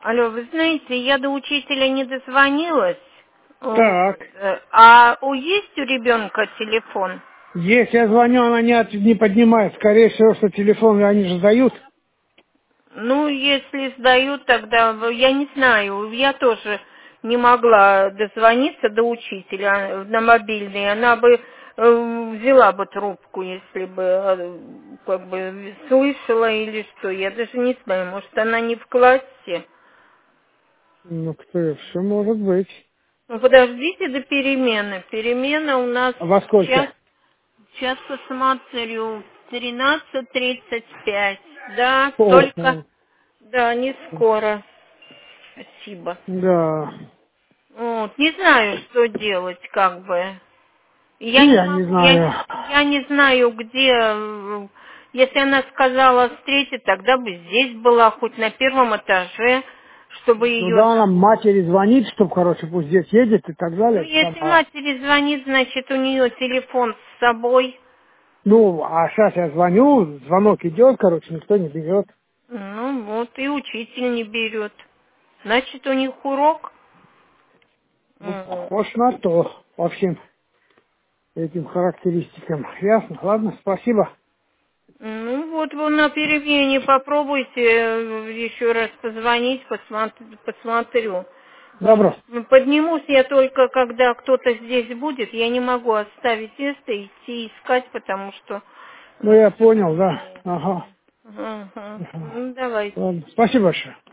Алло, вы знаете, я до учителя не дозвонилась. Вот. Так. Есть у ребенка телефон? Есть, я звоню, она не поднимает. Скорее всего, что телефон они же дают. Ну, если сдают, тогда я не знаю. Я тоже не могла дозвониться до учителя на мобильный. Она бы взяла бы трубку, если бы как бы слышала или что. Я даже не знаю, может, она не в классе. Ну, кто, все может быть. Ну, подождите до перемены. Перемена у нас А во сейчас, сколько? сейчас посмотрю, 13:35. Да, О, только, да, не скоро. Спасибо. да. Вот, не знаю, что делать, как бы. И Я не я не могу, знаю. я не знаю, где. Если она сказала встретить, тогда бы здесь была, хоть на первом этаже, чтобы Ну ее. да, она матери звонит, чтобы, короче, пусть здесь едет и так Ну, далее. если матери звонит, значит, у нее телефон с собой. Ну, а сейчас я звоню, звонок идет, короче, никто не берет. Ну, вот, и учитель не берет. Значит, у них урок. Ну, похож на то, по всем этим характеристикам. Ясно? Ладно, спасибо. Ну, вот вы на перемене попробуйте еще раз позвонить, посмотрю. Добро. Поднимусь я только, когда кто-то здесь будет. Я не могу оставить место и идти искать, потому что... Ну, я понял, да. Ага. Ага. Ага. Ну, давайте. Ладно. Спасибо большое.